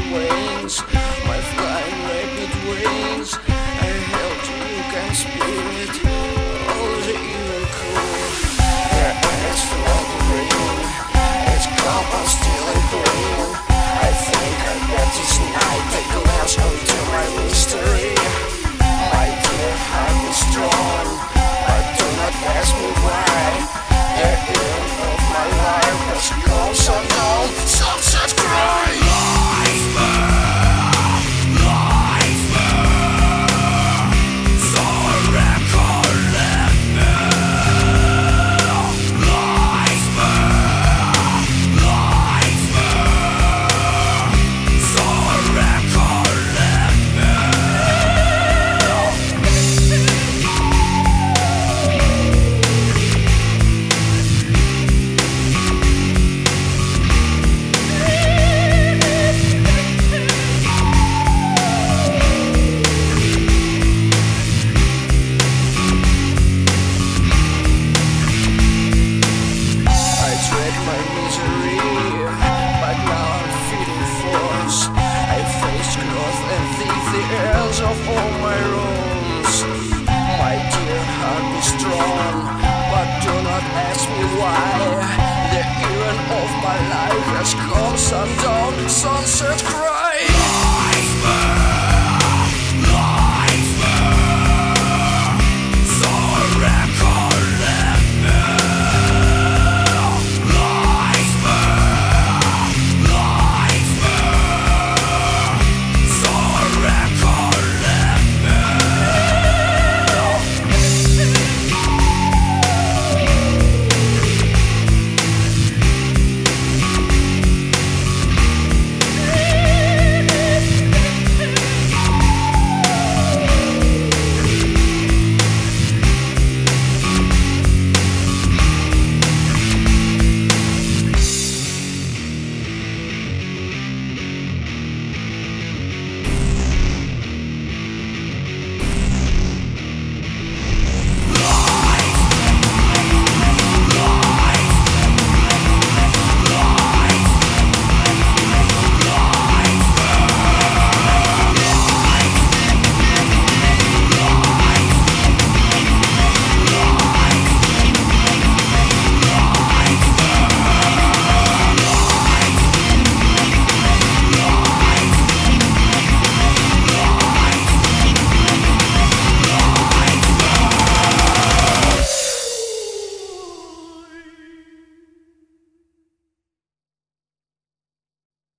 wings, my flying rapid wings. I held you can spirit, all the evil cool. Their eyes flood green, it's cold but still in green. I think I got this night, a glance onto my mystery. My dear heart is strong, but do not ask me why. The end of my life has gone so long, sunset cry. My misery, but now I'm feeling force. I face growth and thief the heirs of all my wrongs.